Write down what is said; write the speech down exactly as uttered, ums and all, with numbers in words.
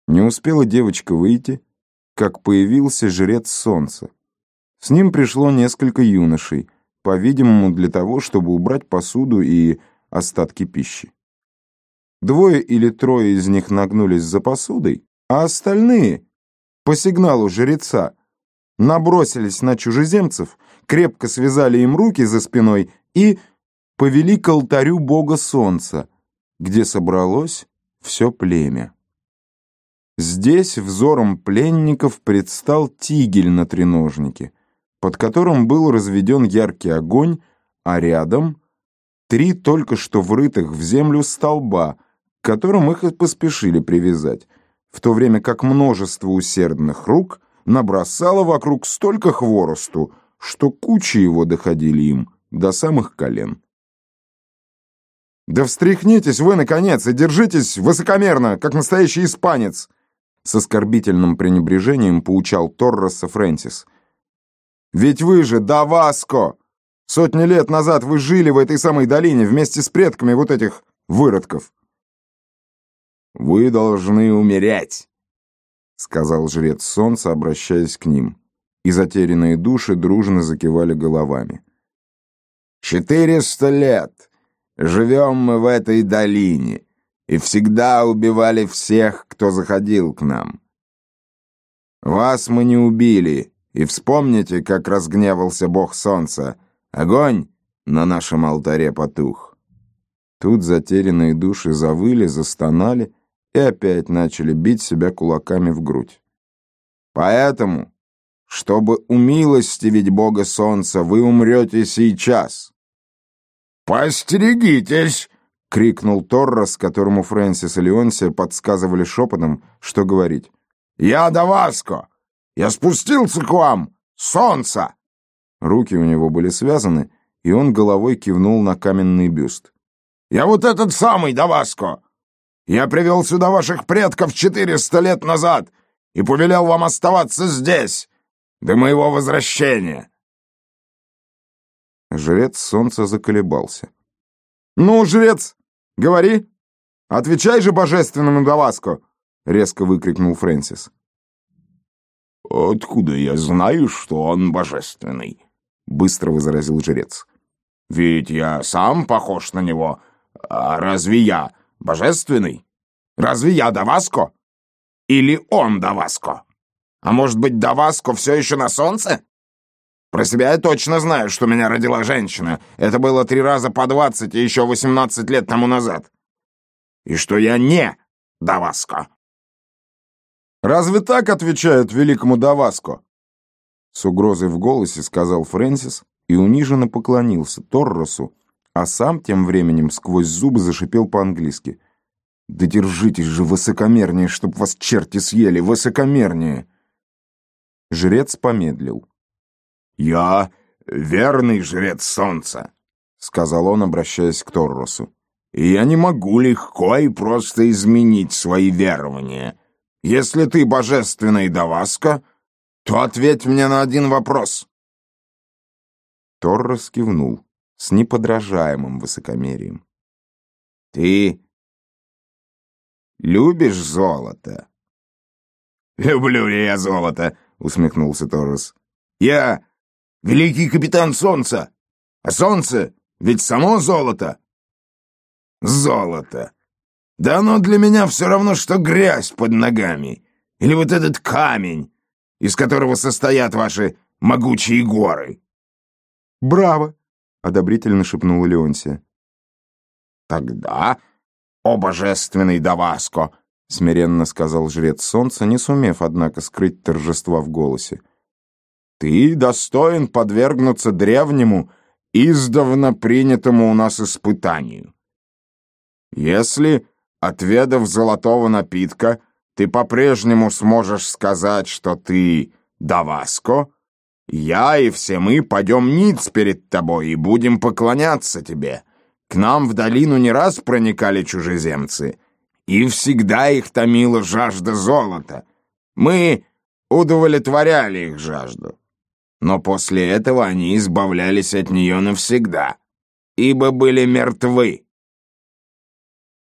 Не успела девочка выйти, как появился жрец солнца. С ним пришло несколько юношей, по-видимому, для того, чтобы убрать посуду и остатки пищи. Двое или трое из них нагнулись за посудой, а остальные, по сигналу жреца, набросились на чужеземцев, крепко связали им руки за спиной и повели к алтарю бога солнца, где собралось все племя. Здесь взором пленников предстал тигель на треножнике, под которым был разведен яркий огонь, а рядом три только что врытых в землю столба, к которым их и поспешили привязать, в то время как множество усердных рук набросало вокруг столько хворосту, что кучи его доходили им до самых колен. «Да встряхнитесь вы, наконец, и держитесь высокомерно, как настоящий испанец!» С оскорбительным пренебрежением поучал Торроса Фрэнсис. «Ведь вы же Даваско! Сотни лет назад вы жили в этой самой долине вместе с предками вот этих выродков!» «Вы должны умереть!» — сказал жрец солнца, обращаясь к ним, и затерянные души дружно закивали головами. «Четыреста лет живем мы в этой долине и всегда убивали всех, кто заходил к нам. Вас мы не убили, и вспомните, как разгневался бог солнца. Огонь на нашем алтаре потух». Тут затерянные души завыли, застонали и опять начали бить себя кулаками в грудь. «Поэтому, чтобы умилостивить бога солнца, вы умрете сейчас». «Постерегитесь!» — крикнул Торрос, которому Фрэнсис и Леонсия подсказывали шепотом, что говорить. «Я Даваско! Я спустился к вам! Солнце!» Руки у него были связаны, и он головой кивнул на каменный бюст. «Я вот этот самый Даваско! Я привел сюда ваших предков четыреста лет назад и повелел вам оставаться здесь до моего возвращения!» Жрец солнца заколебался. «Ну, жрец, говори! Отвечай же божественному Даваско!» — резко выкрикнул Фрэнсис. «Откуда я знаю, что он божественный?» — быстро возразил жрец. «Ведь я сам похож на него. А разве я божественный? Разве я Даваско? Или он Даваско? А может быть, Даваско все еще на солнце? Про себя я точно знаю, что меня родила женщина. Это было три раза по двадцать и еще восемнадцать лет тому назад. И что я не Даваско». «Разве так отвечают великому Даваско?» С угрозой в голосе сказал Фрэнсис и униженно поклонился Торросу, а сам тем временем сквозь зубы зашипел по-английски. «Да держитесь же высокомернее, чтоб вас черти съели, высокомернее!» Жрец помедлил. «Я верный жрец солнца», — сказал он, обращаясь к Торросу. «И я не могу легко и просто изменить свои верования. Если ты божественный Даваско, то ответь мне на один вопрос». Торрос кивнул с неподражаемым высокомерием. «Ты любишь золото?» «Люблю ли я золото?» — усмехнулся Торрос. «Я великий капитан солнца, а солнце ведь само золото». «Золото! Да оно для меня все равно, что грязь под ногами, или вот этот камень, из которого состоят ваши могучие горы». «Браво!» — одобрительно шепнула Леонсия. «Тогда, о божественный Даваско!» — смиренно сказал жрец солнца, не сумев, однако, скрыть торжества в голосе. «Ты достоин подвергнуться древнему, издавна принятому у нас испытанию. Если, отведав золотого напитка, ты по-прежнему сможешь сказать, что ты Даваско, я и все мы падем ниц перед тобой и будем поклоняться тебе. К нам в долину не раз проникали чужеземцы, и всегда их томила жажда золота. Мы удовлетворяли их жажду. Но после этого они избавлялись от нее навсегда, ибо были мертвы.